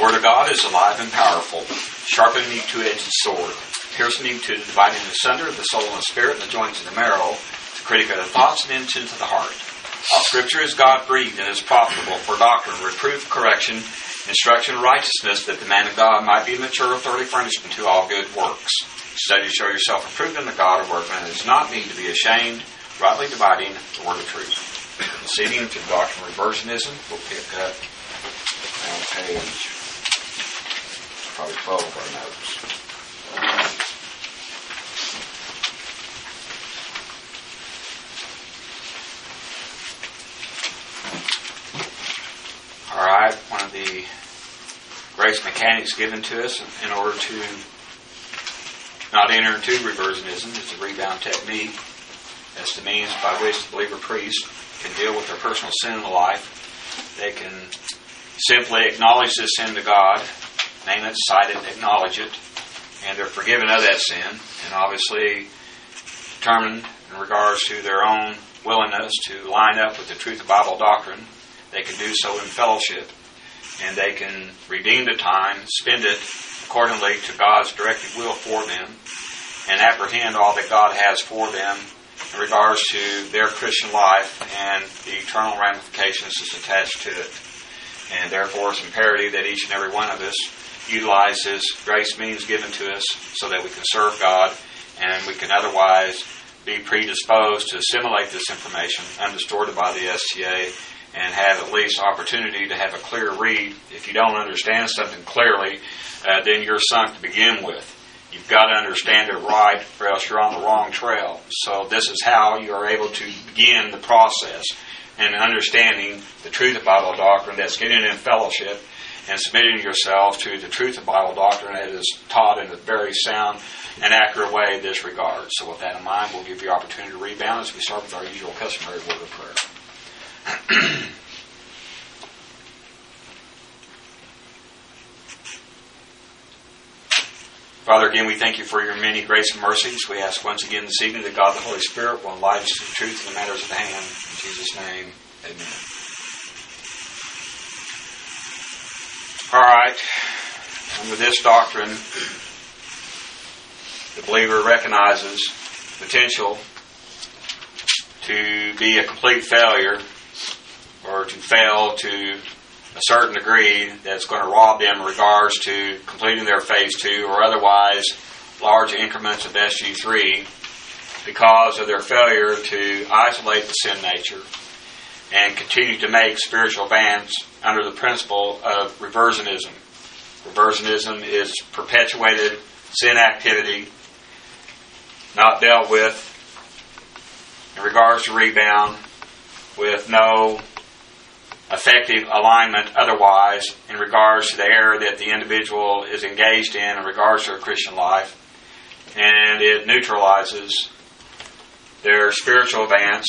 Word of God is alive and powerful, sharpening a two-edged sword, piercing to the dividing asunder of the soul and the spirit and the joints and the marrow, the critic of the thoughts and into the heart. All Scripture is God-breathed and is profitable for doctrine, reproof, correction, instruction, righteousness, that the man of God might be mature, thoroughly furnished unto all good works. Study to show yourself approved in the God of workmen, is not need to be ashamed, rightly dividing the word of truth. Proceeding to the doctrine of reversionism, we'll pick up on page probably 12 of our notes. All right, one of the grace mechanics given to us in order to not enter into reversionism is the rebound technique. That's the means by which the believer priest can deal with their personal sin in life. They can simply acknowledge this sin to God, name it, cite it, acknowledge it, and they're forgiven of that sin, and obviously determined in regards to their own willingness to line up with the truth of Bible doctrine. They can do so in fellowship, and they can redeem the time, spend it accordingly to God's directed will for them, and apprehend all that God has for them in regards to their Christian life and the eternal ramifications that's attached to it. And therefore it's imperative that each and every one of us utilize this grace means given to us so that we can serve God, and we can otherwise be predisposed to assimilate this information undistorted by the STA, and have at least opportunity to have a clear read. If you don't understand something clearly, then you're sunk to begin with. You've got to understand it right, or else you're on the wrong trail. So this is how you are able to begin the process in understanding the truth of Bible doctrine, that's getting in fellowship and submitting yourself to the truth of Bible doctrine that is taught in a very sound and accurate way in this regard. So with that in mind, we'll give you opportunity to rebound as we start with our usual customary word of prayer. Father, again, we thank you for your many grace and mercies. We ask once again this evening that God the Holy Spirit will enlighten us to the truth in the matters of the hand. In Jesus' name, amen. All right. And with this doctrine, the believer recognizes potential to be a complete failure, or to fail to a certain degree that's going to rob them in regards to completing their phase 2 or otherwise large increments of SG3 because of their failure to isolate the sin nature and continue to make spiritual advance under the principle of reversionism. Reversionism is perpetuated sin activity not dealt with in regards to rebound, with no effective alignment otherwise in regards to the error that the individual is engaged in regards to their Christian life, and it neutralizes their spiritual advance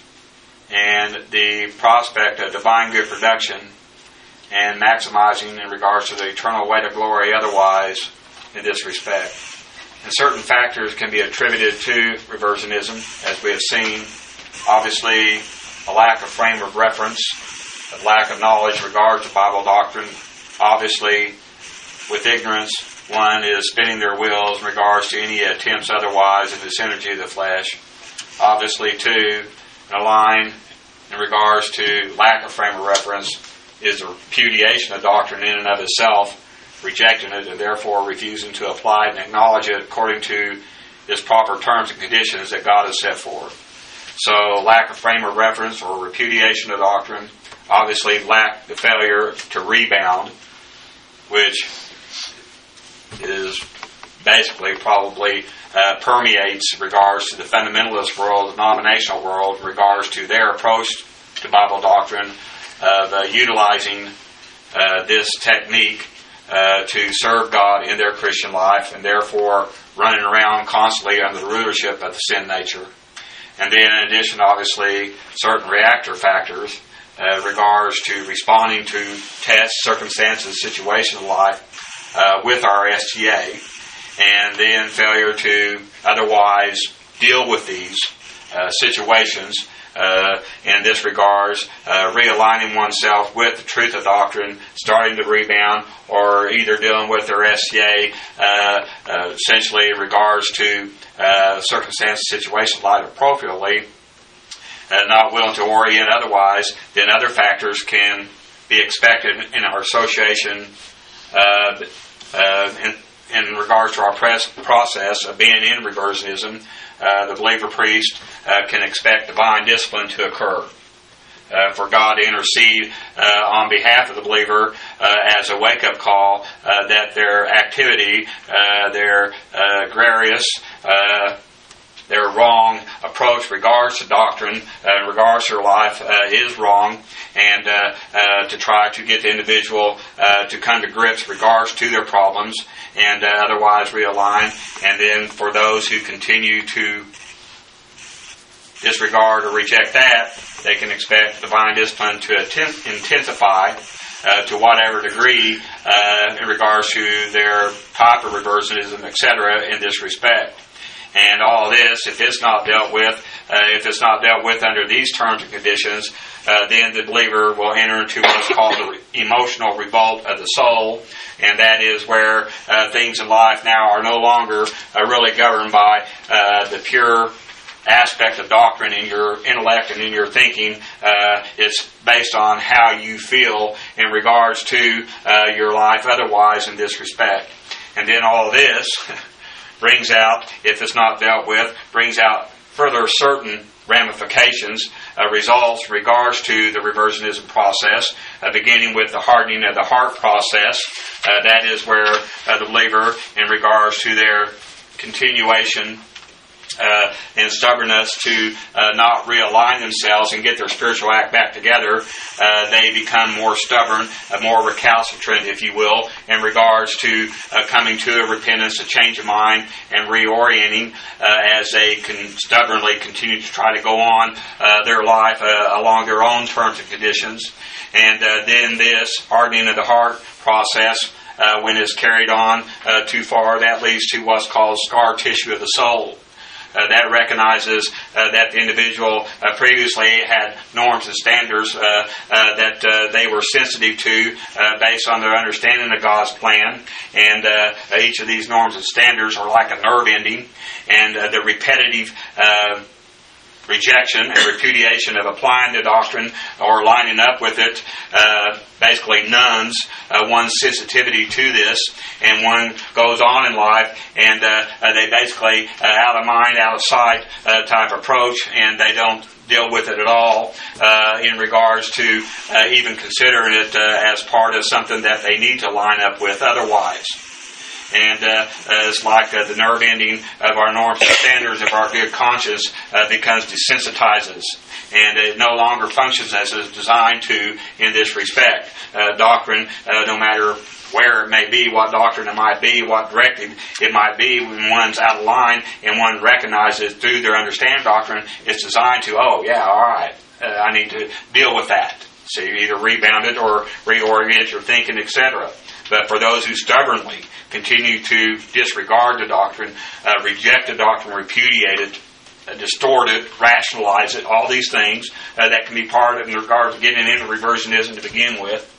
and the prospect of divine good production and maximizing in regards to the eternal weight of glory otherwise in this respect. And certain factors can be attributed to reversionism, as we have seen. Obviously, a lack of frame of reference, a lack of knowledge in regard to Bible doctrine. Obviously, with ignorance, one is spinning their wheels in regards to any attempts otherwise in this energy of the flesh. Obviously, too, in a line in regards to lack of frame of reference is a repudiation of doctrine in and of itself, rejecting it and therefore refusing to apply it and acknowledge it according to its proper terms and conditions that God has set forth. So, lack of frame of reference or repudiation of doctrine. Obviously, lack the failure to rebound, which is basically probably permeates in regards to the fundamentalist world, the denominational world, in regards to their approach to Bible doctrine of utilizing this technique to serve God in their Christian life, and therefore running around constantly under the rulership of the sin nature. And then in addition, obviously, certain reactor factors regards to responding to tests, circumstances, situations of life with our STA, and then failure to otherwise deal with these situations in this regards, realigning oneself with the truth of doctrine, starting to rebound, or either dealing with their SCA, essentially in regards to circumstance, situation, light appropriately, not willing to orient otherwise, then other factors can be expected in our association in regards to our process of being in reversionism. The believer priest can expect divine discipline to occur, for God to intercede on behalf of the believer as a wake-up call that their activity, their gregarious, their wrong approach regards to doctrine, in regards to their life, is wrong, and to try to get the individual to come to grips regards to their problems, and otherwise realign. And then for those who continue to disregard or reject that, they can expect divine discipline to intensify to whatever degree in regards to their type of reversionism, etc., in this respect. And all this, if it's not dealt with under these terms and conditions, then the believer will enter into what's called the emotional revolt of the soul, and that is where things in life now are no longer really governed by the pure aspect of doctrine in your intellect and in your thinking. It's based on how you feel in regards to your life otherwise in this respect. And then all this brings out, if it's not dealt with, brings out further certain ramifications, results in regards to the reversionism process, beginning with the hardening of the heart process. That is where the believer, in regards to their continuation and stubbornness to not realign themselves and get their spiritual act back together, they become more stubborn, more recalcitrant, if you will, in regards to coming to a repentance, a change of mind, and reorienting as they can stubbornly continue to try to go on their life along their own terms and conditions. And then this hardening of the heart process, when it's carried on too far, that leads to what's called scar tissue of the soul. That recognizes that the individual previously had norms and standards that they were sensitive to based on their understanding of God's plan. And each of these norms and standards are like a nerve ending. And the repetitive rejection and repudiation of applying the doctrine or lining up with it basically nuns one's sensitivity to this, and one goes on in life and they basically out of mind, out of sight type approach, and they don't deal with it at all in regards to even considering it as part of something that they need to line up with otherwise. And it's like the nerve ending of our norms and standards of our good conscience becomes desensitizes, and it no longer functions as it's designed to in this respect. Doctrine, no matter where it may be, what doctrine it might be, what directive it might be, when one's out of line and one recognizes through their understanding doctrine, it's designed to, oh yeah, all right, I need to deal with that. So you either rebound it or reorient your thinking, etc. But for those who stubbornly continue to disregard the doctrine, reject the doctrine, repudiate it, distort it, rationalize it, all these things that can be part of in regards to getting into reversionism to begin with,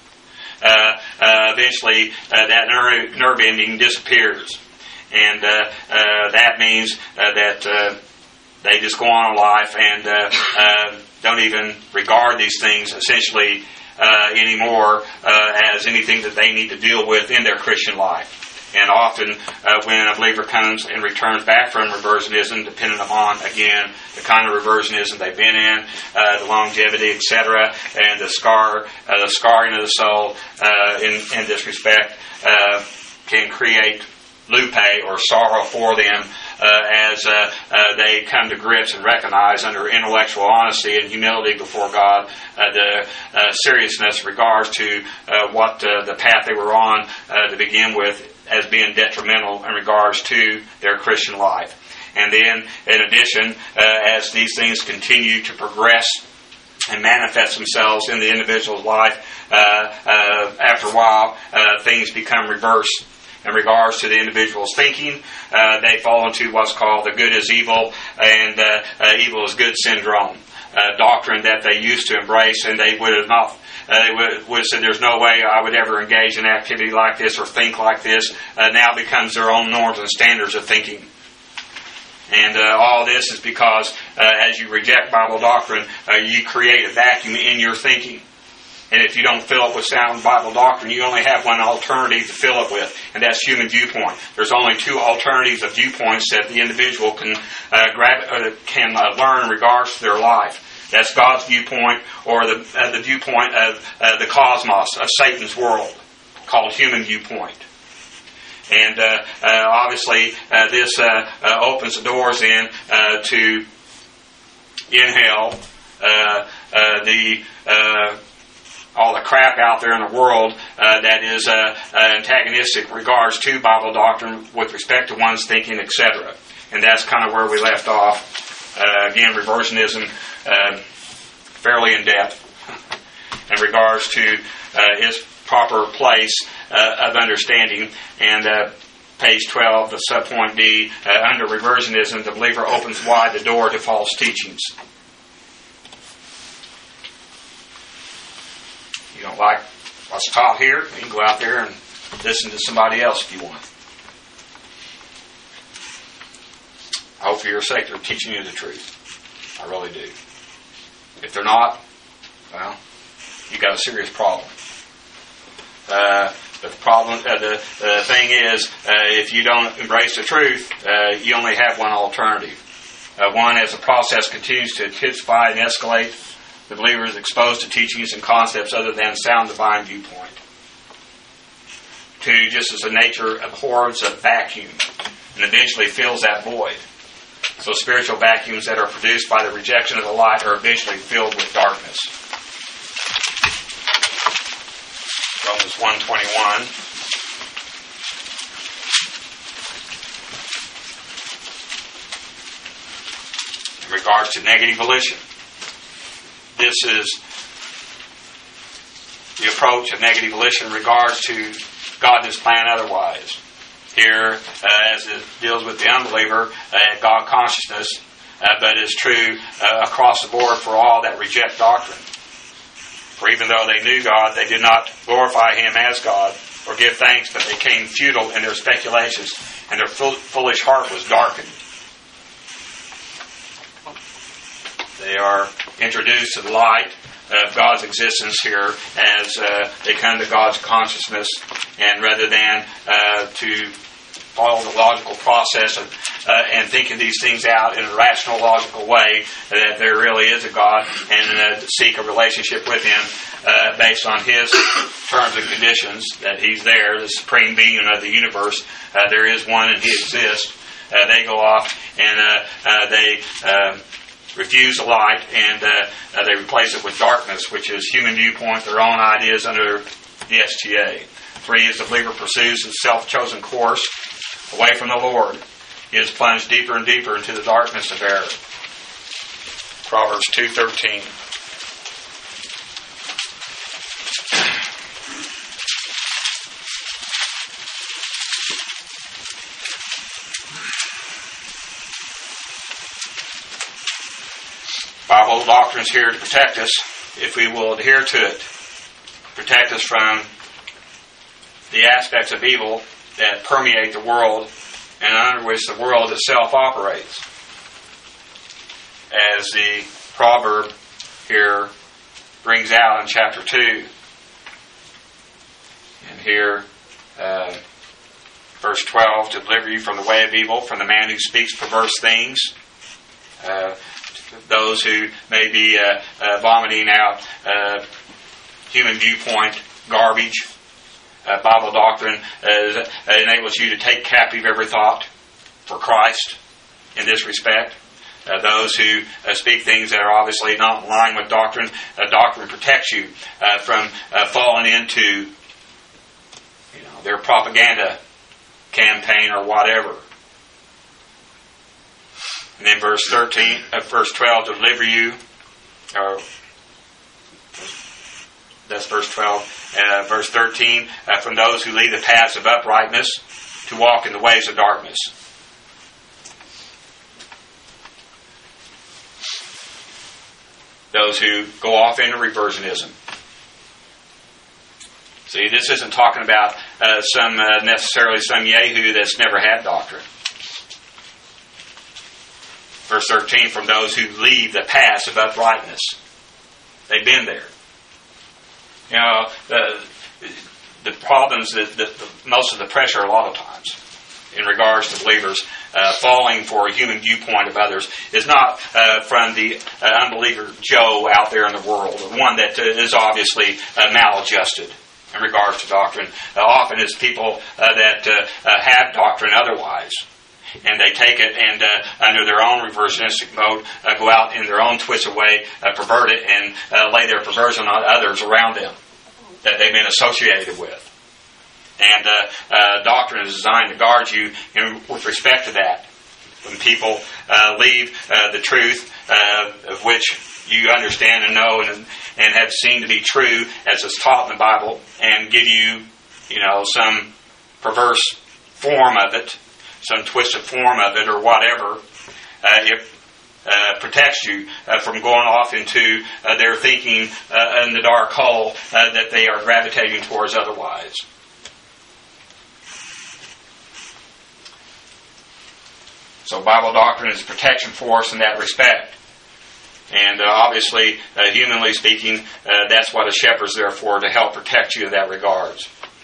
eventually that nerve ending disappears. And that means that they just go on in life and don't even regard these things essentially anymore as anything that they need to deal with in their Christian life. And often when a believer comes and returns back from reversionism, depending upon, again, the kind of reversionism they've been in, the longevity, etc., and the scarring of the soul in this respect, can create lupe or sorrow for them as they come to grips and recognize under intellectual honesty and humility before God the seriousness in regards to what the path they were on to begin with as being detrimental in regards to their Christian life. And then, in addition, as these things continue to progress and manifest themselves in the individual's life, after a while, things become reversed. In regards to the individual's thinking, they fall into what's called the good is evil and evil is good syndrome. doctrine that they used to embrace, and they would have not. They would have said, "There's no way I would ever engage in activity like this or think like this." Now becomes their own norms and standards of thinking. And all this is because as you reject Bible doctrine, you create a vacuum in your thinking. And if you don't fill it with sound Bible doctrine, you only have one alternative to fill it with, and that's human viewpoint. There's only two alternatives of viewpoints that the individual can learn in regards to their life. That's God's viewpoint, or the viewpoint of the cosmos, of Satan's world, called human viewpoint. And obviously, this opens the doors in to in hell all the crap out there in the world that is antagonistic in regards to Bible doctrine with respect to one's thinking, etc. And that's kind of where we left off. Again, reversionism, fairly in depth in regards to its proper place of understanding. And page 12, the subpoint D, under reversionism, the believer opens wide the door to false teachings. You don't like what's taught here, you can go out there and listen to somebody else if you want. I hope for your sake they're teaching you the truth. I really do. If they're not, well, you've got a serious problem. But the problem, the thing is, if you don't embrace the truth, you only have one alternative. One, as the process continues to intensify and escalate, the believer is exposed to teachings and concepts other than sound divine viewpoint. Two, just as the nature abhors a vacuum and eventually fills that void. So spiritual vacuums that are produced by the rejection of the light are eventually filled with darkness. Romans 1:21. In regards to negative volition. This is the approach of negative volition in regards to God's plan otherwise. Here, as it deals with the unbeliever, God consciousness, but is true across the board for all that reject doctrine. For even though they knew God, they did not glorify Him as God or give thanks, but they became futile in their speculations, and their foolish heart was darkened. They are introduced to the light of God's existence here as they come to God's consciousness, and rather than to follow the logical process and thinking these things out in a rational, logical way, that there really is a God, and seek a relationship with Him based on His terms and conditions, that He's there, the supreme being of the universe. There is one and He exists. They go off and they refuse the light, and they replace it with darkness, which is human viewpoint, their own ideas under the STA. 3 is the believer pursues his self-chosen course away from the Lord. He is plunged deeper and deeper into the darkness of error. Proverbs 2:13. Bible doctrine is here to protect us if we will adhere to it. Protect us from the aspects of evil that permeate the world and under which the world itself operates. As the proverb here brings out in chapter 2. And here, verse 12, to deliver you from the way of evil, from the man who speaks perverse things. Those who may be vomiting out human viewpoint garbage. Bible doctrine enables you to take captive every thought for Christ in this respect. Those who speak things that are obviously not in line with doctrine, doctrine protects you from falling into their propaganda campaign or whatever. And then verse 12, to deliver you, or that's verse 12. Verse 13, from those who lead the paths of uprightness, to walk in the ways of darkness. those who go off into reversionism. See, this isn't talking about necessarily some Yahoo that's never had doctrine. Verse 13, from those who leave the paths of uprightness. They've been there. You know, the problems, most of the pressure a lot of times in regards to believers falling for a human viewpoint of others is not from the unbeliever Joe out there in the world, the one that is obviously maladjusted in regards to doctrine. Often it's people that have doctrine otherwise. And they take it and, under their own reversionistic mode, go out in their own twisted way, pervert it, and lay their perversion on others around them that they've been associated with. And doctrine is designed to guard you with respect to that. When people leave the truth of which you understand and know and have seen to be true as it's taught in the Bible, and give you, some perverse form of it, some twisted form of it or whatever, it protects you from going off into their thinking in the dark hole that they are gravitating towards otherwise. So Bible doctrine is a protection for us in that respect. And obviously, humanly speaking, that's what a shepherd's there for, to help protect you in that regards.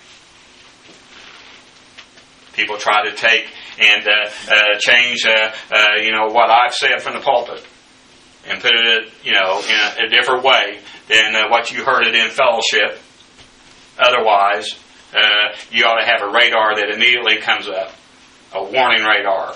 People try to take and change, what I've said from the pulpit, and put it, in a different way than what you heard it in fellowship. Otherwise, you ought to have a radar that immediately comes up, a warning radar.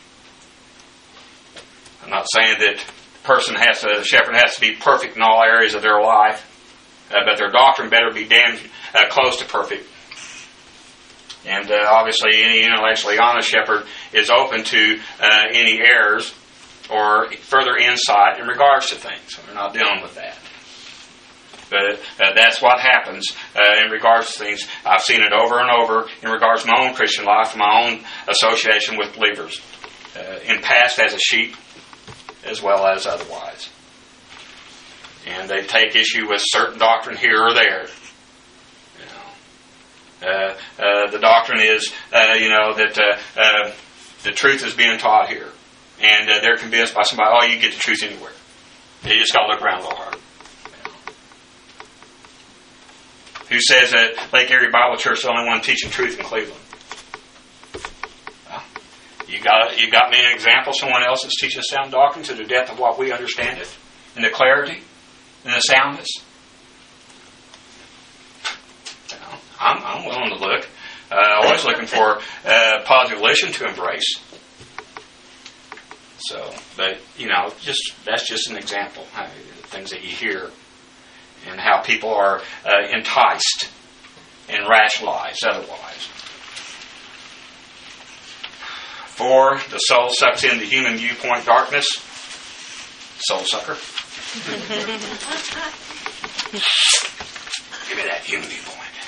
I'm not saying that the shepherd has to be perfect in all areas of their life, but their doctrine better be damn close to perfect. And obviously, any intellectually honest shepherd is open to any errors or further insight in regards to things. We're not dealing with that. But that's what happens in regards to things. I've seen it over and over in regards to my own Christian life, my own association with believers, in past as a sheep as well as otherwise. And they take issue with certain doctrine here or there. The doctrine is, that the truth is being taught here. And they're convinced by somebody, you get the truth anywhere. You just got to look around a little hard. Who says that Lake Erie Bible Church is the only one teaching truth in Cleveland? Well, you got me an example, someone else that's teaching sound doctrine to the depth of what we understand it, and the clarity, and the soundness. I'm willing to look. Always looking for positive volition to embrace. So, but that's just an example. Things that you hear, and how people are enticed and rationalized otherwise. For the soul sucks in the human viewpoint darkness. Soul sucker. Give me that human viewpoint.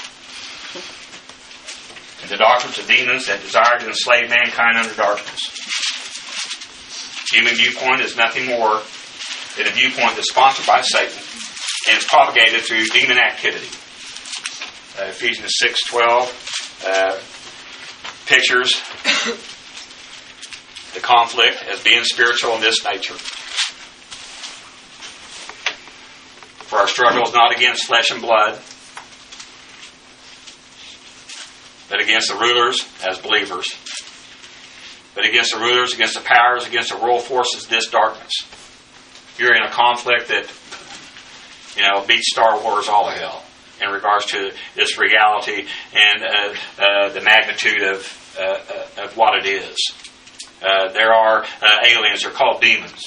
And the doctrines of demons that desire to enslave mankind under darkness. Human viewpoint is nothing more than a viewpoint that's sponsored by Satan and is propagated through demon activity. Ephesians 6:12 pictures the conflict as being spiritual in this nature. For our struggle is not against flesh and blood, but against the rulers as believers, but against the rulers, against the powers, against the world forces of this darkness. You're in a conflict that, beats Star Wars all to hell in regards to this reality and the magnitude of what it is. There are aliens, they're called demons.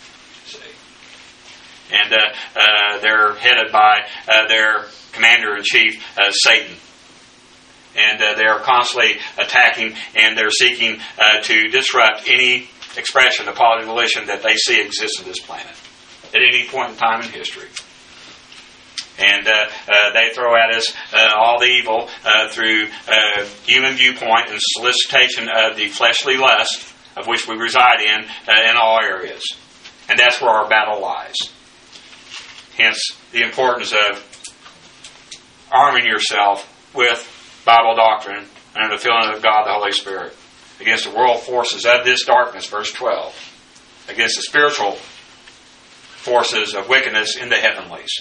And they're headed by their commander-in-chief, Satan. And they are constantly attacking, and they're seeking to disrupt any expression of positive volition that they see exists on this planet at any point in time in history. And they throw at us all the evil through human viewpoint and solicitation of the fleshly lust of which we reside in all areas. And that's where our battle lies. Hence, the importance of arming yourself with Bible doctrine under the filling of God the Holy Spirit against the world forces of this darkness, verse 12, against the spiritual forces of wickedness in the heavenlies.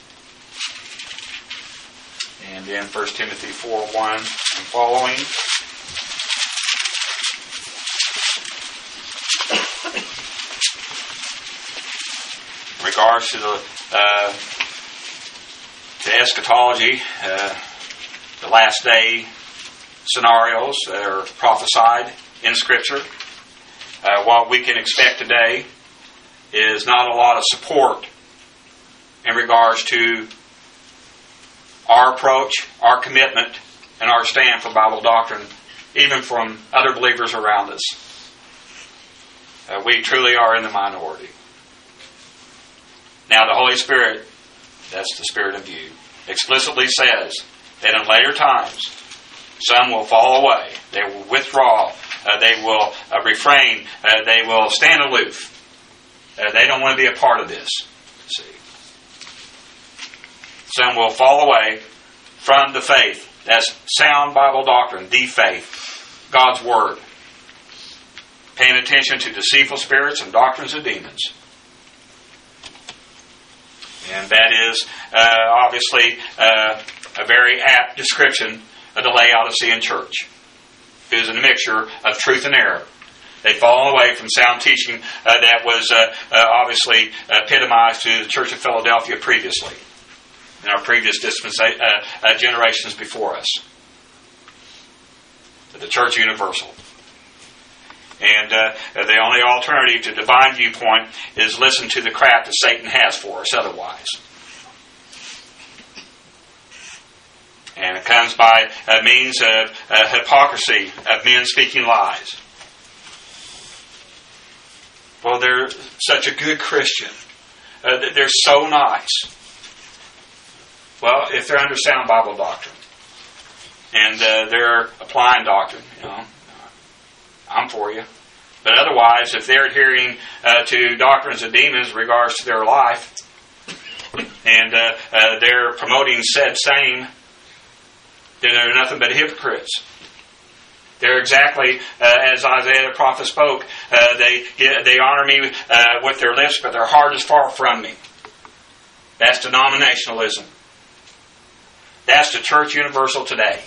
And then 1 Timothy 4:1 and following. In regards to eschatology, the last day scenarios that are prophesied in Scripture, what we can expect today is not a lot of support in regards to our approach, our commitment, and our stand for Bible doctrine, even from other believers around us. We truly are in the minority. Now, the Holy Spirit, that's the Spirit of you, explicitly says that in later times, some will fall away. They will withdraw. They will refrain. They will stand aloof. They don't want to be a part of this. See, some will fall away from the faith. That's sound Bible doctrine, the faith, God's Word. Paying attention to deceitful spirits and doctrines of demons. And that is obviously a very apt description of the Laodicean church. It is a mixture of truth and error. They'd fallen away from sound teaching that was obviously epitomized to the Church of Philadelphia previously, in our previous generations before us. The Church Universal. And the only alternative to divine viewpoint is listen to the crap that Satan has for us otherwise. And it comes by means of hypocrisy, of men speaking lies. Well, they're such a good Christian. They're so nice. Well, if they're under sound Bible doctrine, and they're applying doctrine, I'm for you. But otherwise, if they're adhering to doctrines of demons in regards to their life, and they're promoting said same, then they're nothing but hypocrites. They're exactly as Isaiah the prophet spoke. They honor me with their lips, but their heart is far from me. That's denominationalism. That's the Church Universal today.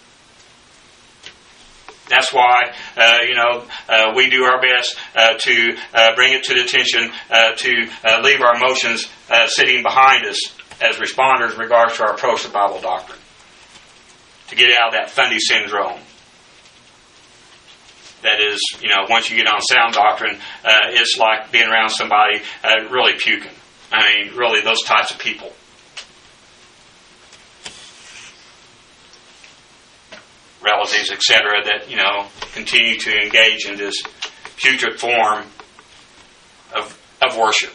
That's why, we do our best to bring it to the attention, to leave our emotions sitting behind us as responders in regards to our approach to Bible doctrine. To get out of that Fundy syndrome. That is, once you get on sound doctrine, it's like being around somebody really puking. I mean, really those types of people. Relatives, etc., that, continue to engage in this putrid form of worship.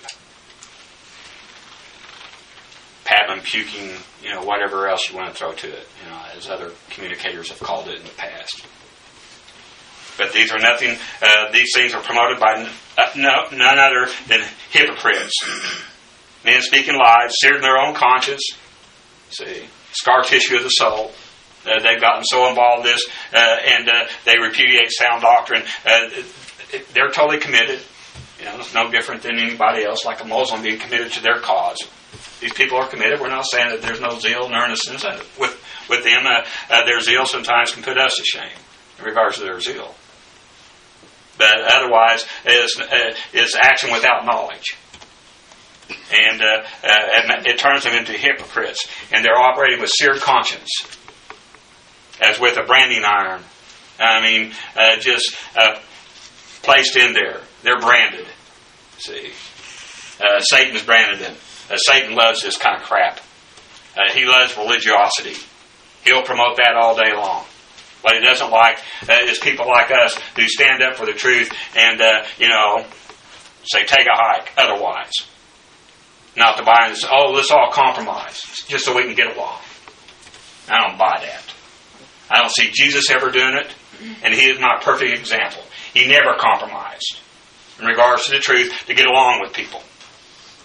Pablum puking, whatever else you want to throw to it, as other communicators have called it in the past. But these are nothing, these things are promoted by none other than hypocrites. Men speaking lies, seared in their own conscience. See, scar tissue of the soul. They've gotten so involved in this, and they repudiate sound doctrine. They're totally committed. It's no different than anybody else, like a Muslim being committed to their cause. These people are committed. We're not saying that there's no zeal and earnestness with them. Their zeal sometimes can put us to shame in regards to their zeal. But otherwise, it's action without knowledge. And it turns them into hypocrites. And they're operating with seared conscience, as with a branding iron. Just placed in there. They're branded. See, Satan's branded them. Satan loves this kind of crap. He loves religiosity. He'll promote that all day long. What he doesn't like is people like us who stand up for the truth and, say, take a hike otherwise. Not to buy this, let's all compromise just so we can get along. I don't buy that. I don't see Jesus ever doing it, and he is my perfect example. He never compromised in regards to the truth to get along with people.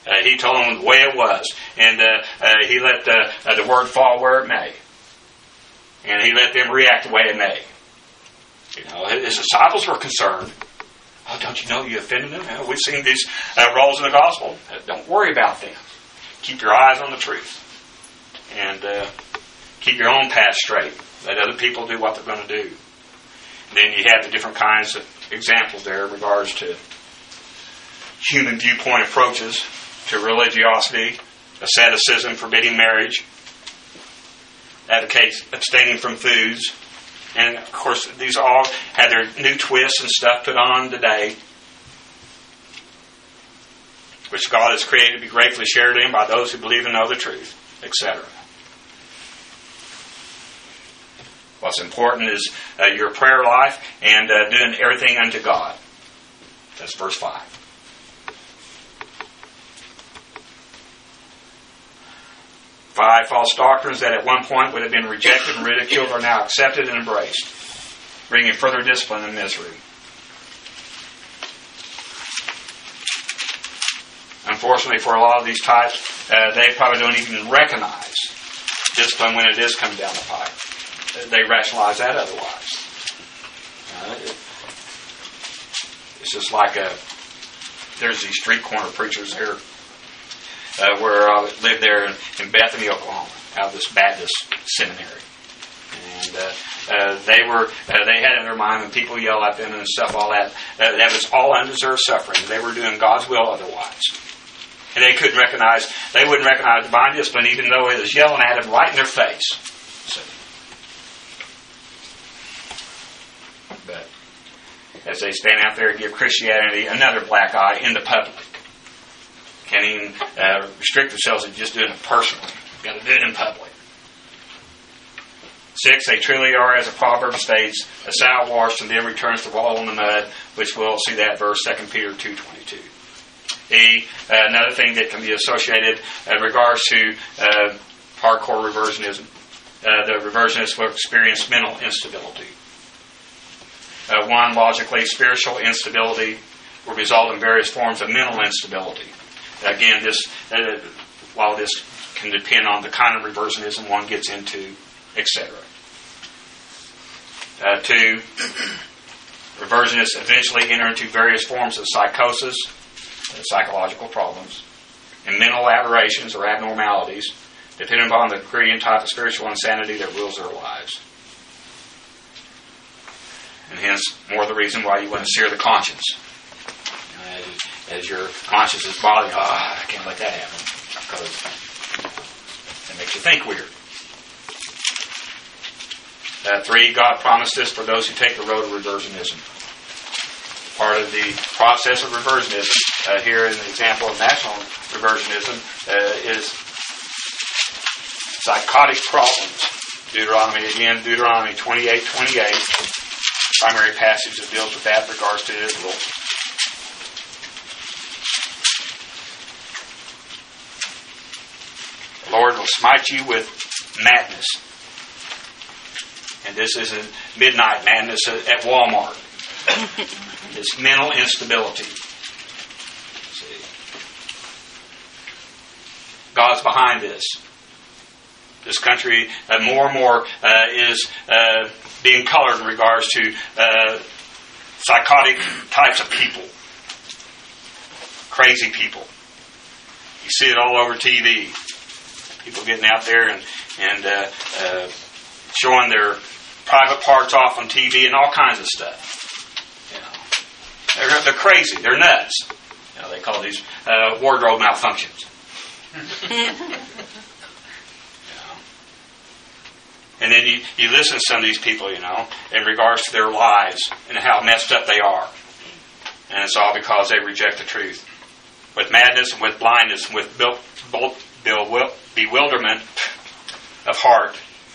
He told them the way it was. And he let the word fall where it may. And he let them react the way it may. His disciples were concerned. Oh, don't you know you offended them? We've seen these roles in the gospel. Don't worry about them. Keep your eyes on the truth. And keep your own path straight. Let other people do what they're going to do. And then you have the different kinds of examples there in regards to human viewpoint approaches to religiosity, asceticism, forbidding marriage, advocates abstaining from foods. And, of course, these all had their new twists and stuff put on today, which God has created to be gratefully shared in by those who believe and know the truth, etc. What's important is your prayer life and doing everything unto God. That's verse 5. 5 false doctrines that at one point would have been rejected and ridiculed are now accepted and embraced, bringing further discipline and misery. Unfortunately, for a lot of these types, they probably don't even recognize discipline when it is coming down the pipe. They rationalize that otherwise. It's just like there's these street corner preachers here where I lived there in Bethany, Oklahoma, out of this Baptist seminary. And they had in their mind when people yell at them and stuff, all that, that was all undeserved suffering. They were doing God's will otherwise. And they wouldn't recognize divine discipline even though it was yelling at them right in their face. So, but as they stand out there and give Christianity another black eye in the public, can't even restrict themselves to just doing it personally. You've got to do it in public. 6, they truly are, as the proverb states, a sow washed and then returns to wallow in the mud, which we'll see that verse 2 Peter 2:22. Another thing that can be associated in regards to hardcore reversionism. The reversionists will experience mental instability. 1, logically, spiritual instability will result in various forms of mental instability. Again, while this can depend on the kind of reversionism one gets into, etc. 2, reversionists eventually enter into various forms of psychosis, psychological problems, and mental aberrations or abnormalities, depending upon the degree and type of spiritual insanity that rules their lives. And hence, more the reason why you want to sear the conscience. As your conscience is bothering you, I can't let that happen, because it makes you think weird. 3, God promised this for those who take the road of reversionism. Part of the process of reversionism, here in the example of national reversionism, is psychotic problems. Deuteronomy 28:28, primary passage that deals with that in regards to Israel. The Lord will smite you with madness. And this isn't midnight madness at Walmart. It's mental instability. See, God's behind this. This country more and more is being colored in regards to psychotic types of people. Crazy people. You see it all over TV. People getting out there and showing their private parts off on TV and all kinds of stuff. They're crazy. They're nuts. They call these wardrobe malfunctions. And then you listen to some of these people, in regards to their lives and how messed up they are. And it's all because they reject the truth. With madness and with blindness and with bewilderment of heart.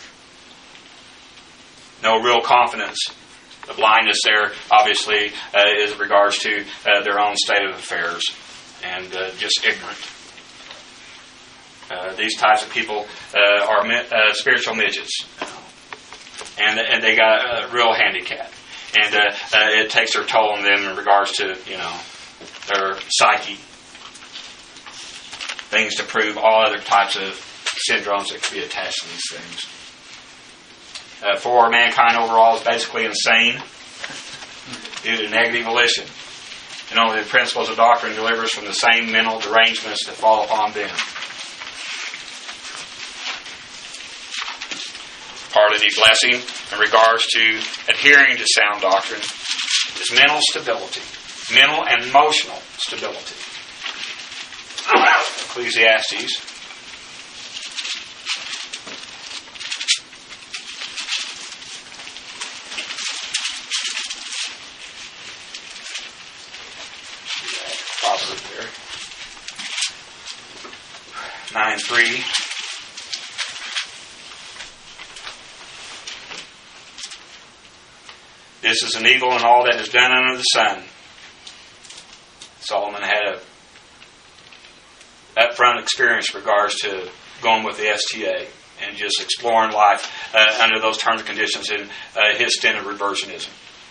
No real confidence. The blindness there, obviously, is in regards to their own state of affairs and just ignorant. These types of people are spiritual midgets, and they got a real handicap, and it takes their toll on them in regards to their psyche. things to prove all other types of syndromes that could be attached to these things. For mankind overall is basically insane due to negative volition. And only the principles of doctrine delivers from the same mental derangements that fall upon them. Part of the blessing in regards to adhering to sound doctrine is mental stability. Mental and emotional stability. Ecclesiastes. Proverb there. 9:3. This is an evil in all that is done under the sun. Solomon had a upfront experience in regards to going with the STA and just exploring life under those terms and conditions in his stint of reversionism.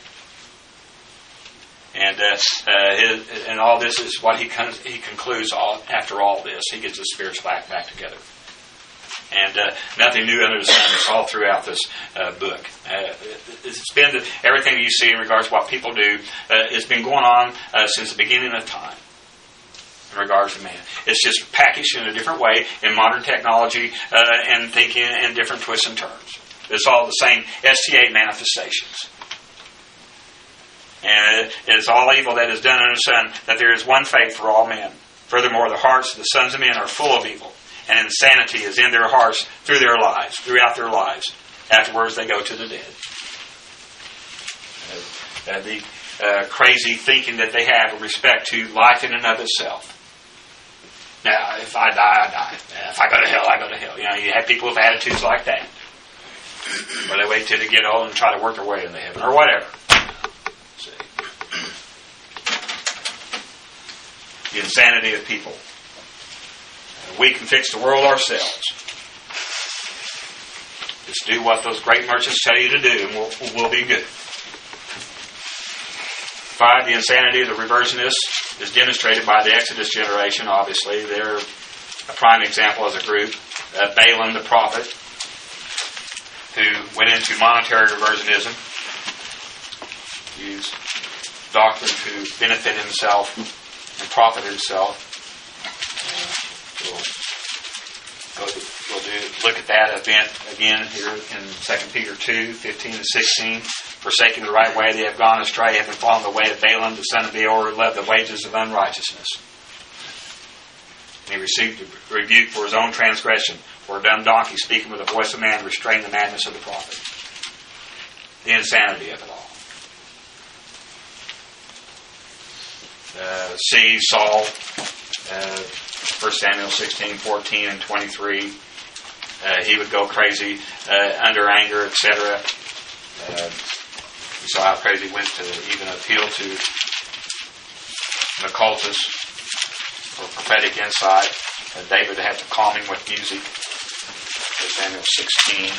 And all this is what he concludes after all this. He gets his spirits back together. And nothing new under the sun. It's all throughout this book. It's been everything you see in regards to what people do. It's been going on since the beginning of time in regards to man. It's just packaged in a different way in modern technology and thinking in different twists and turns. It's all the same STA manifestations. And it's all evil that is done under the sun, that there is one faith for all men. Furthermore, the hearts of the sons of men are full of evil, and insanity is in their hearts throughout their lives. Afterwards, they go to the dead. The crazy thinking that they have with respect to life in and of itself. Now, if I die, I die. If I go to hell, I go to hell. You know, you have people with attitudes like that, where they wait till they get old and try to work their way into heaven or whatever. See, the insanity of people. We can fix the world ourselves. Just do what those great merchants tell you to do, and we'll be good. 5, the insanity of the reversionists is demonstrated by the Exodus generation, obviously. They're a prime example as a group. Balaam the prophet, who went into monetary reversionism, used doctrine to benefit himself and profit himself. We'll look at that event again here in 2 Peter 2, 15 and 16. Forsaking the right way, they have gone astray, having fallen the way of Balaam, the son of Beor, who loved the wages of unrighteousness. And he received a rebuke for his own transgression. For a dumb donkey speaking with the voice of man restrained the madness of the prophet. The insanity of it all. See Saul, 1 Samuel 16, 14 and 23. He would go crazy under anger, etc. We saw how crazy he went to even appeal to an occultist for prophetic insight. David had to calm him with music. 1 Samuel 16.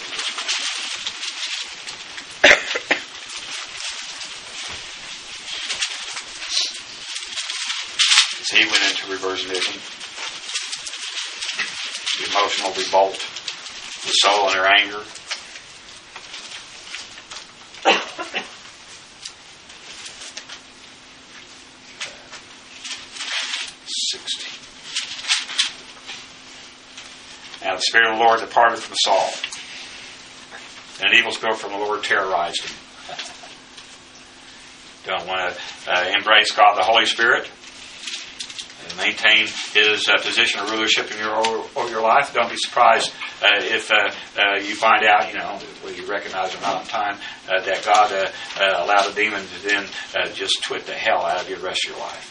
As he went into reversionism, the emotional revolt, the soul in their anger. Now the Spirit of the Lord departed from Saul, and an evil spirit from the Lord terrorized him. Don't want to embrace God the Holy Spirit and maintain His position of rulership in your life. Don't be surprised if you find out, whether you recognize or not in time, that God allowed a demon to then just twit the hell out of you the rest of your life.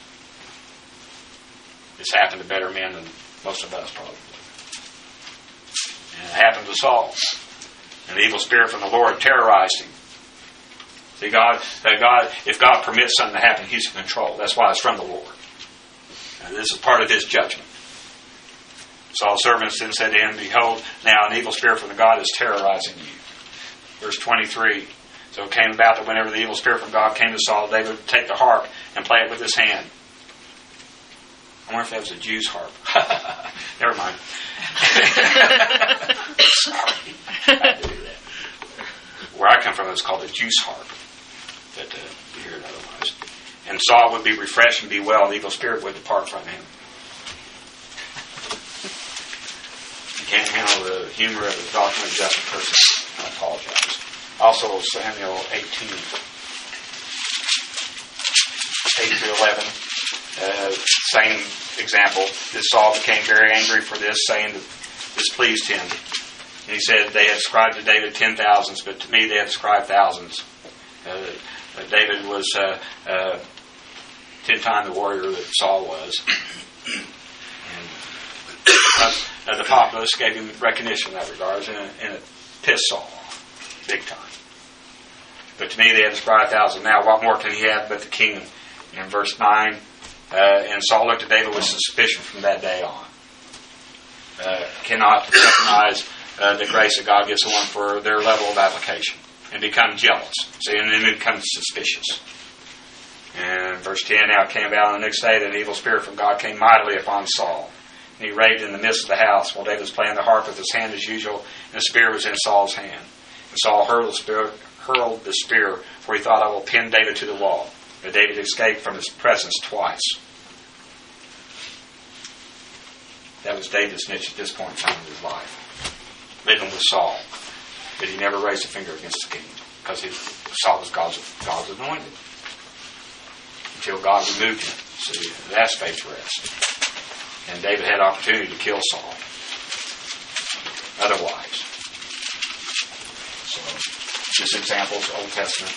It's happened to better men than most of us, probably. And it happened to Saul. And the evil spirit from the Lord terrorized him. See, if God permits something to happen, He's in control. That's why it's from the Lord. And this is part of His judgment. Saul's servants then said to him, Behold, now an evil spirit from the God is terrorizing you. Verse 23. So it came about that whenever the evil spirit from God came to Saul, David would take the harp and play it with his hand. I wonder if that was a Jew's harp. Never mind. Sorry. I had to do that. Where I come from, it's called a Jew's harp. But you hear it otherwise. And Saul would be refreshed and be well, and the evil spirit would depart from him. You can't handle the humor of the doctrine of just person. I apologize. Also, Samuel 18, 8 to 11. Same example. This Saul became very angry for this, saying that this pleased him. And he said, they had ascribed to David 10,000s, but to me they had ascribed thousands. David was 10 times the warrior that Saul was. And the populace gave him recognition in that regard, and it pissed Saul off, big time. But to me they had ascribed thousands. Now, what more can he have but the kingdom? In verse 9, and Saul looked at David with suspicion from that day on. Cannot recognize the grace that God gives someone for their level of application, and become jealous. See, and then become suspicious. And verse 10, now it came about on the next day that an evil spirit from God came mightily upon Saul. And he raved in the midst of the house while David was playing the harp with his hand as usual, and the spear was in Saul's hand. And Saul hurled the spear, for he thought, I will pin David to the wall. But David escaped from his presence twice. That was David's niche at this point in time in his life. Living with Saul. But he never raised a finger against the king, because Saul was God's anointed. Until God removed him. See, that's faith rest. And David had opportunity to kill Saul. Otherwise. So, just examples, Old Testament.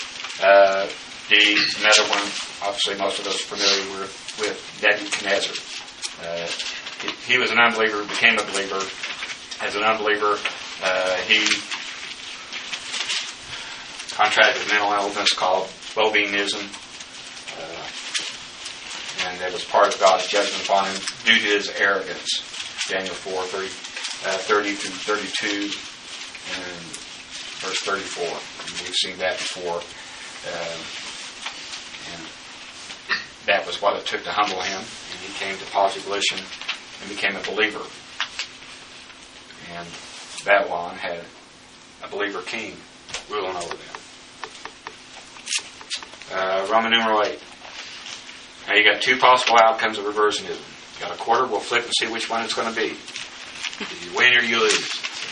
Another one, obviously most of us are familiar with Nebuchadnezzar. He was an unbeliever, became a believer. As an unbeliever, he contracted mental illness called Bovinism. And that was part of God's judgment upon him due to his arrogance. Daniel 4, 30 through 32, and verse 34. And we've seen that before. And that was what it took to humble him. And he came to positive volition and became a believer. And Babylon had a believer king ruling over them. Roman numeral 8. Now you got two possible outcomes of reversionism. You got a quarter. We'll flip and see which one it's going to be. Do you win or do you lose?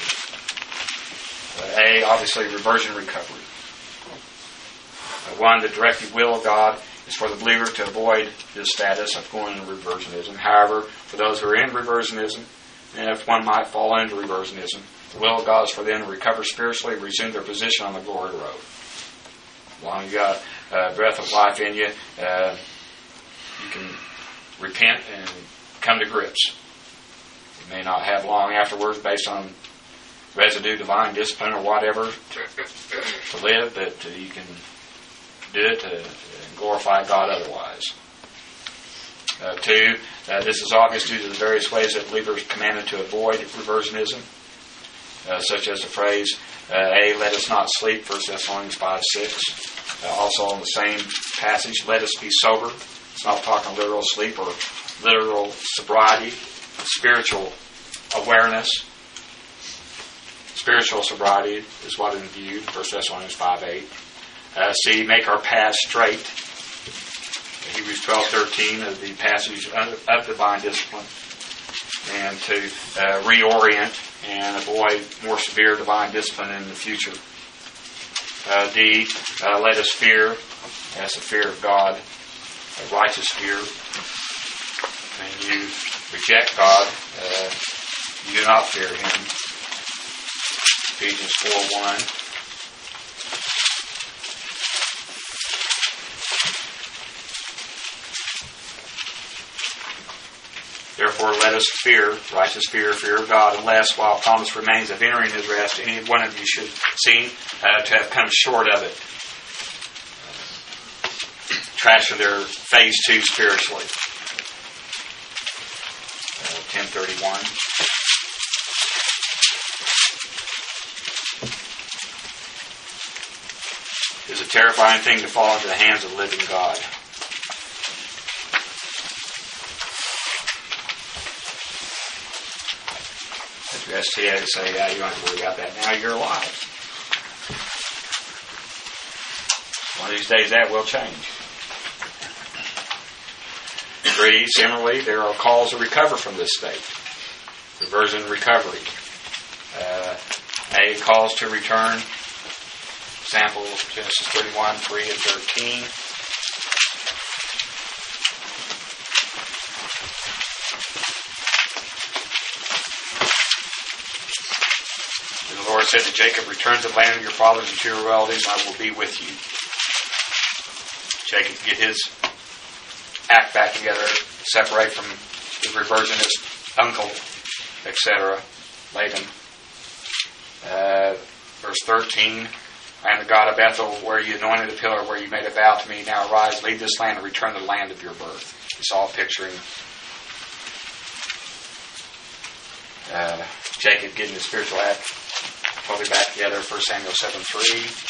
A, obviously, reversion recovery. One, the directive will of God is for the believer to avoid this status of going into reversionism. However, for those who are in reversionism, and if one might fall into reversionism, the will of God is for them to recover spiritually and resume their position on the glory road. As long as you got breath of life in you, you can repent and come to grips. You may not have long afterwards based on residue, divine discipline, or whatever to live, but you can do it to glorify God otherwise. Two, this is obvious due to the various ways that believers are commanded to avoid reversionism, such as the phrase, A, let us not sleep, 1 Thessalonians 5:6. Also in the same passage, let us be sober. It's not talking literal sleep or literal sobriety, spiritual awareness. Spiritual sobriety is what is viewed, 1 Thessalonians 5:8. C, make our path straight. Hebrews 12:13 of the passage of divine discipline. And to reorient and avoid more severe divine discipline in the future. D, let us fear. That's the fear of God, a righteous fear. When you reject God, you do not fear Him. Ephesians 4:1. Therefore, let us fear, righteous fear, fear of God, unless, while promise remains of entering His rest, any one of you should seem to have come short of it, trashing their phase 2 spiritually. 10:31. It is a terrifying thing to fall into the hands of the living God. STA to say, yeah, you don't have to worry about that now, you're alive. One of these days that will change. 3, similarly, there are calls to recover from this state. Reversion and recovery. A, calls to return. Sample Genesis 31, 3 and 13. And the Lord said to Jacob, return to the land of your fathers and to your relatives, and I will be with you. Jacob get his act back together, separate from the reversionist uncle, etc. Laban. Verse 13, I am the God of Bethel, where you anointed a pillar, where you made a vow to me. Now arise, leave this land, and return to the land of your birth. It's all picturing Jacob getting his spiritual act totally back together. 1 Samuel 7:3.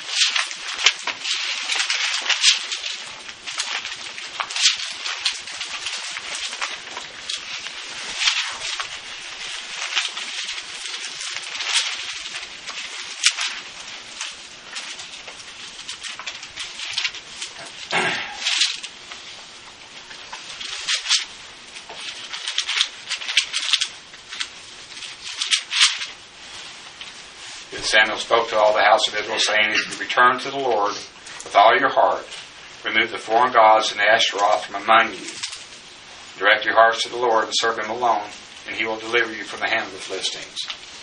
Samuel spoke to all the house of Israel, saying, if you return to the Lord with all your heart, remove the foreign gods and the Ashtaroth from among you. Direct your hearts to the Lord and serve Him alone, and He will deliver you from the hand of the Philistines.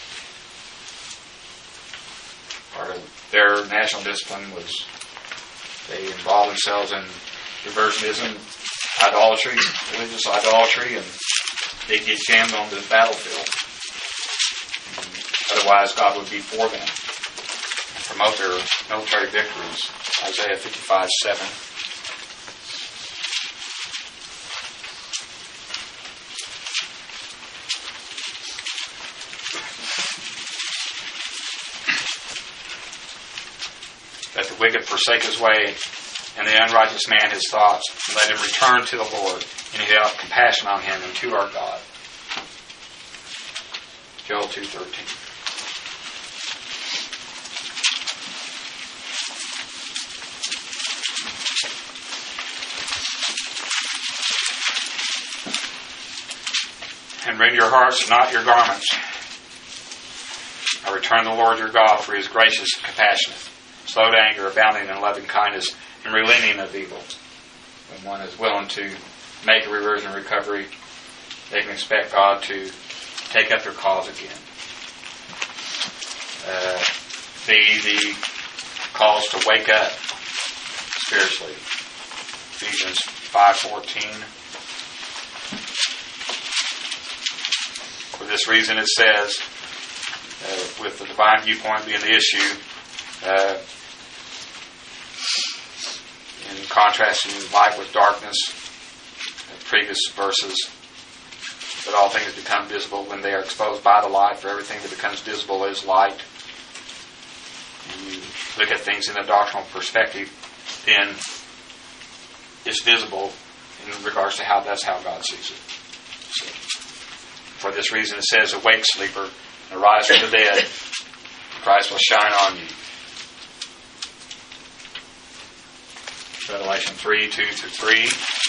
Part of their national discipline was they involved themselves in reversionism, idolatry, religious idolatry, and they get jammed on the battlefield. Otherwise, God would be for them and promote their military victories. Isaiah 55:7. Let the wicked forsake his way, and the unrighteous man his thoughts. Let him return to the Lord, and He will have compassion on him and to our God. Joel 2:13. And rend your hearts, not your garments. I return to the Lord your God, for He is gracious and compassionate, slow to anger, abounding in loving kindness, and relenting of evil. When one is willing to make a reversion and recovery, they can expect God to take up their cause again. The calls to wake up spiritually. Ephesians 5:14. For this reason it says, with the divine viewpoint being the issue, in contrasting light with darkness, previous verses, but all things become visible when they are exposed by the light, for everything that becomes visible is light. When you look at things in a doctrinal perspective, then it's visible in regards to that's how God sees it. So, for this reason it says, awake, sleeper, and arise from the dead. Christ will shine on you. Revelation 3:2-3.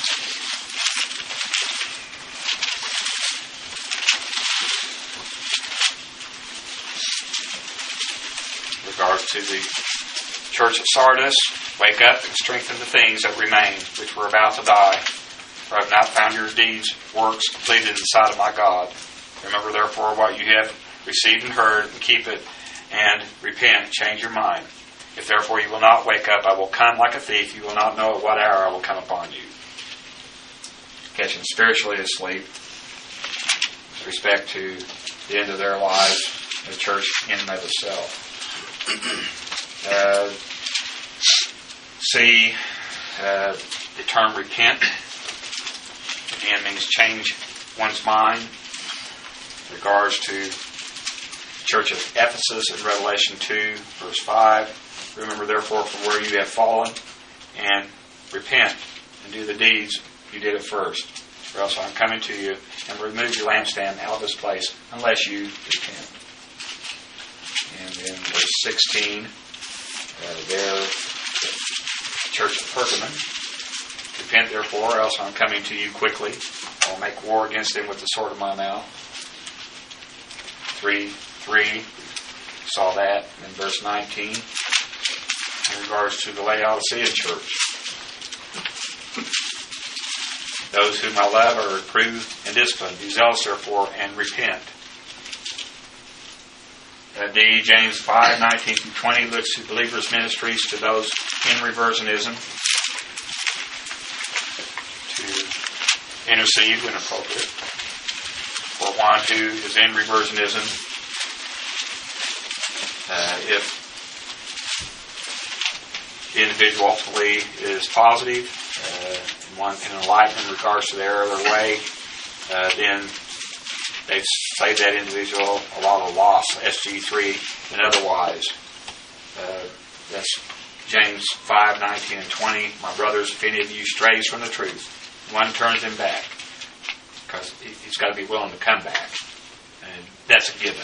In regards to the church of Sardis, wake up and strengthen the things that remain, which were about to die. For I have not found your deeds, works completed in the sight of my God. Remember therefore what you have received and heard, and keep it, and repent, change your mind. If therefore you will not wake up, I will come like a thief. You will not know at what hour I will come upon you. Catching spiritually asleep with respect to the end of their lives, the church in and of itself. The term repent again means change one's mind. In regards to the church of Ephesus in Revelation 2, verse 5, remember therefore from where you have fallen, and repent and do the deeds you did at first. or else I'm coming to you and remove your lampstand out of this place unless you repent. And then verse 16, there, church of Pergamon, repent therefore, or else I'm coming to you quickly. I'll make war against them with the sword of my mouth. 3, saw that in verse 19 in regards to the Laodicean church. Those whom I love are reproved and disciplined. Be zealous therefore and repent. D. James 5, 19 through 20 looks to believers' ministries to those in reversionism to intercede when appropriate. For one who is in reversionism, if the individual ultimately is positive, one can enlighten in regards to their other way, then they save that individual a lot of loss, SG3, and otherwise. That's James 5, 19 and 20. My brothers, if any of you strays from the truth, one turns him back, because he's got to be willing to come back. And that's a given.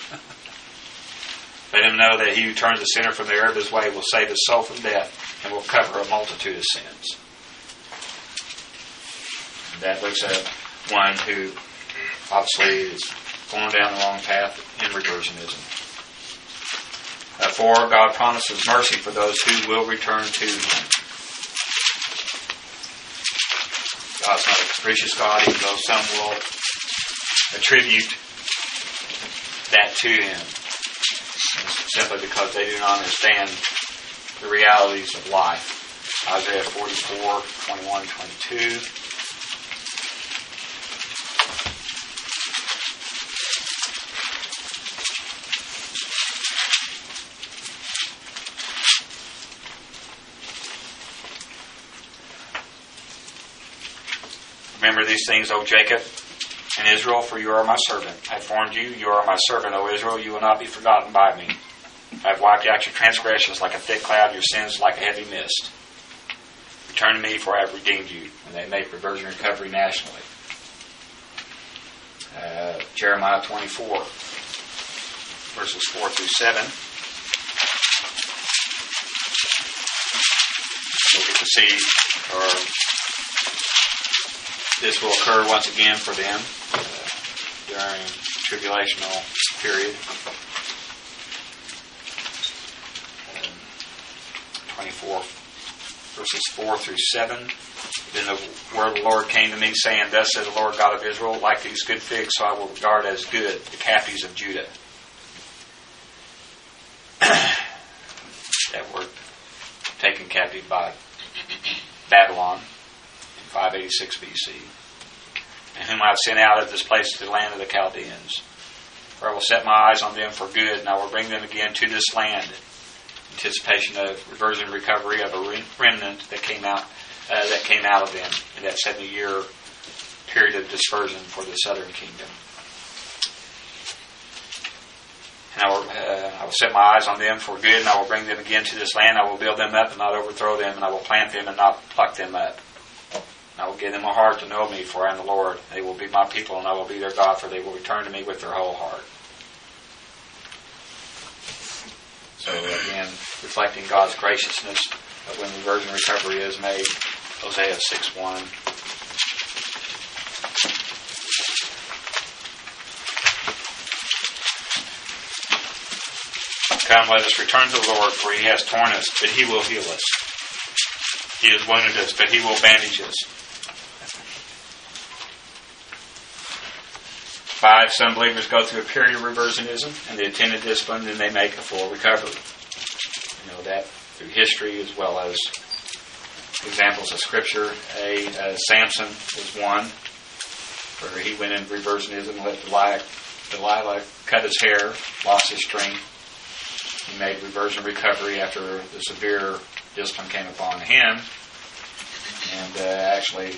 Let him know that he who turns a sinner from the error of his way will save his soul from death and will cover a multitude of sins. That looks at one who obviously is going down the wrong path in reversionism. 4, God promises mercy for those who will return to Him. God's not a capricious God, even though some will attribute that to Him, simply because they do not understand the realities of life. Isaiah 44, 21, 22. Remember these things, O Jacob and Israel, for you are my servant. I formed you, you are my servant, O Israel, you will not be forgotten by me. I have wiped out your transgressions like a thick cloud, your sins like a heavy mist. Return to me, for I have redeemed you. And they make reversion recovery nationally. Jeremiah 24, verses 4 through 7. We'll get to see, this will occur once again for them during tribulational period. 24, verses 4 through 7. Then the word of the Lord came to me, saying, Thus says the Lord God of Israel, like these good figs, so I will regard as good the captives of Judah. That word taken captive by Babylon. 586 BC, and whom I have sent out of this place to the land of the Chaldeans. For I will set my eyes on them for good, and I will bring them again to this land. Anticipation of reversion and recovery of a remnant that came out of them in that 70-year period of dispersion for the southern kingdom. And I will set my eyes on them for good, and I will bring them again to this land. I will build them up and not overthrow them, and I will plant them and not pluck them up. I will give them a heart to know me, for I am the Lord. They will be my people, and I will be their God, for they will return to me with their whole heart. So again, reflecting God's graciousness of when reversion recovery is made. Hosea 6:1. Come, let us return to the Lord, for He has torn us, but He will heal us. He has wounded us, but He will bandage us. 5, some believers go through a period of reversionism and the attendant discipline, and they make a full recovery. You know that through history as well as examples of Scripture. Samson was one, where he went into reversionism and let Delilah cut his hair, lost his strength. He made reversion recovery after the severe discipline came upon him, and actually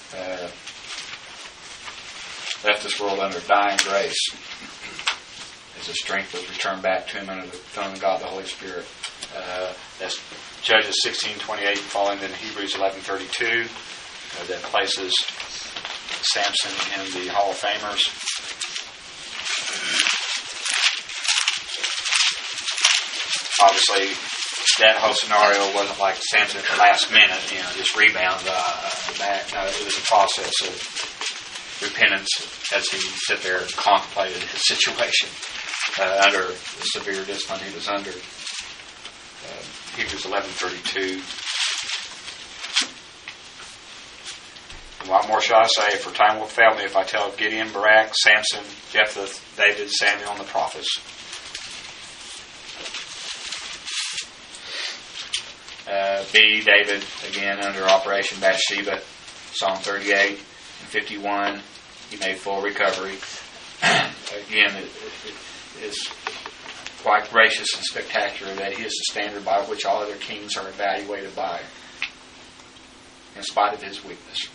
left this world under dying grace as his strength was returned back to him under the throne of God the Holy Spirit. That's Judges 16:28 following, then Hebrews 11:32 that places Samson in the Hall of Famers. Obviously, that whole scenario wasn't like Samson at the last minute, just rebound back. No, it was a process of repentance as he sat there and contemplated his situation under the severe discipline he was under. Hebrews 11:32. What more shall I say? For time will fail me if I tell of Gideon, Barak, Samson, Jephthah, David, Samuel, and the prophets. B. David, again under Operation Bathsheba, Psalm 38 and 51. He made full recovery. Again, it is quite gracious and spectacular that he is the standard by which all other kings are evaluated by, in spite of his weakness.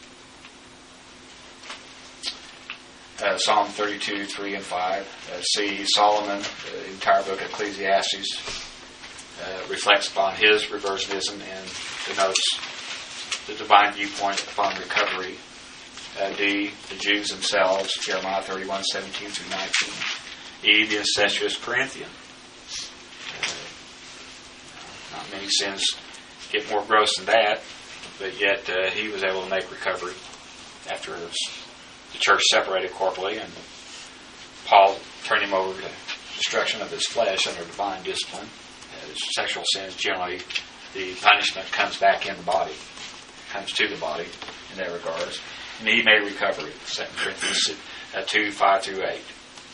Psalm 32, 3 and 5. C. Solomon, the entire book of Ecclesiastes, reflects upon his reversionism and denotes the divine viewpoint upon recovery. D. The Jews themselves, Jeremiah 31, 17 through 19. E. The incestuous Corinthian. Not many sins get more gross than that, but yet he was able to make recovery after the church separated corporately, and Paul turned him over to destruction of his flesh under divine discipline. Sexual sins, generally, the punishment comes back in the body, comes to the body in that regard. And he made recovery, 2 Corinthians 2, 5 through 8.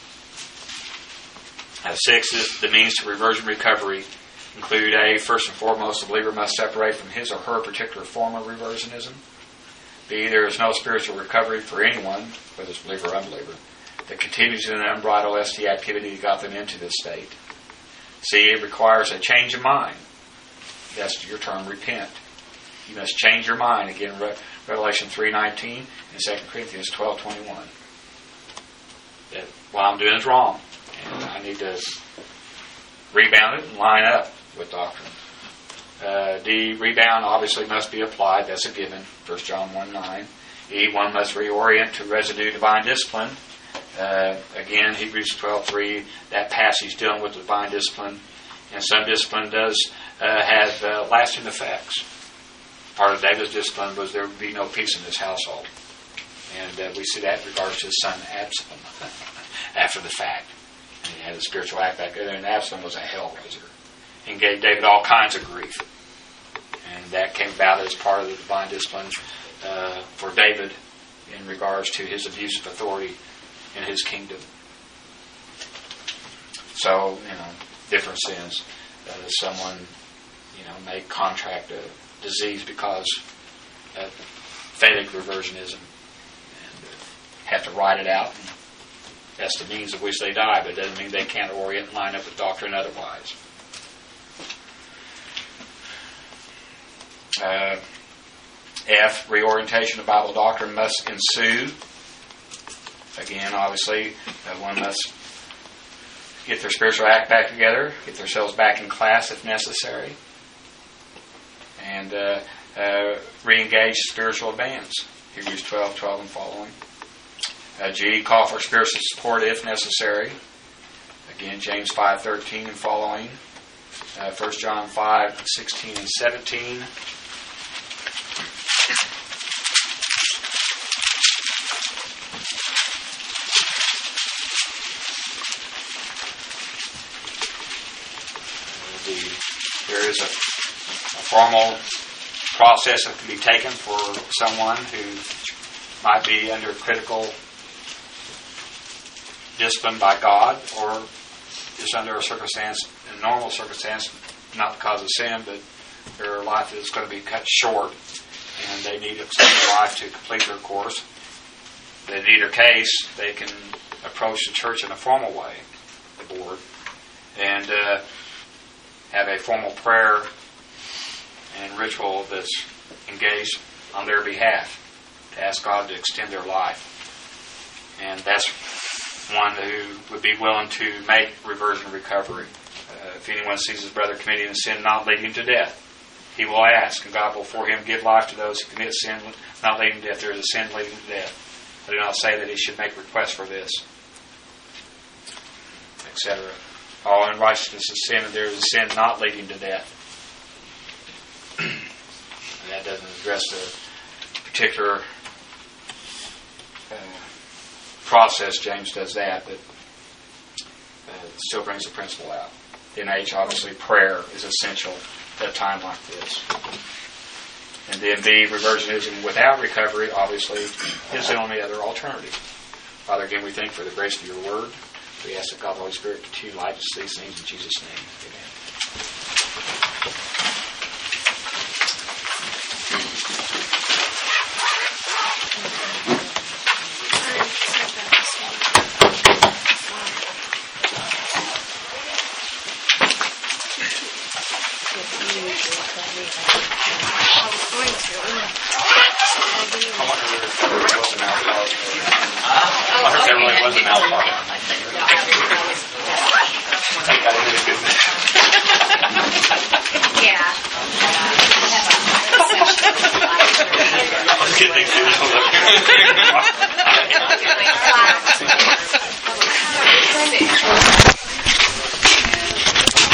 6 is the means to reversion recovery include A, first and foremost, the believer must separate from his or her particular form of reversionism. B, there is no spiritual recovery for anyone, whether it's believer or unbeliever, that continues in an unbridled ST activity that got them into this state. C, it requires a change of mind. That's your term, repent. You must change your mind. Again, Revelation 3:19 and 2 Corinthians 12:21. That what I'm doing is wrong, and I need to rebound it and line up with doctrine. D, rebound obviously must be applied. That's a given. 1 John 1:9. E, one must reorient to residue divine discipline. Again, Hebrews 12:3, that passage dealing with divine discipline. And some discipline does have lasting effects. Part of David's discipline was there would be no peace in his household. And we see that in regards to his son Absalom after the fact. And he had a spiritual act back there, and Absalom was a hellraiser and gave David all kinds of grief. And that came about as part of the divine discipline for David in regards to his abuse of authority in his kingdom. So, different sins. Someone, may contract a disease because of phatic reversionism and have to write it out. And that's the means of which they die, but it doesn't mean they can't orient and line up with doctrine otherwise. F, reorientation of Bible doctrine must ensue. Again, obviously, one must get their spiritual act back together, get themselves back in class if necessary, and re-engage spiritual advance. Hebrews 12:12 and following. G, call for spiritual support if necessary. Again, James 5:13 and following. 1 John 5:16 and 17. There is a formal process that can be taken for someone who might be under critical discipline by God, or is under a normal circumstance, not because of sin, but their life is going to be cut short, and they need a life to complete their course. In either case, they can approach the church in a formal way, the board, and have a formal prayer and ritual that's engaged on their behalf to ask God to extend their life. And that's one who would be willing to make reversion recovery. If anyone sees his brother committing a sin not leading to death, he will ask, and God will for him give life to those who commit sin not leading to death. There is a sin leading to death. I do not say that he should make request for this, etc. All unrighteousness is sin, and there is a sin not leading to death. And that doesn't address the particular process. James does that, but it still brings the principle out. In H, obviously, prayer is essential at a time like this. And then B, reversionism without recovery, obviously, is the only other alternative. Father, again, we thank you for the grace of your word. We ask that God, the Holy Spirit, continue to light us these things in Jesus' name. Amen. I wonder if there really was an alpha.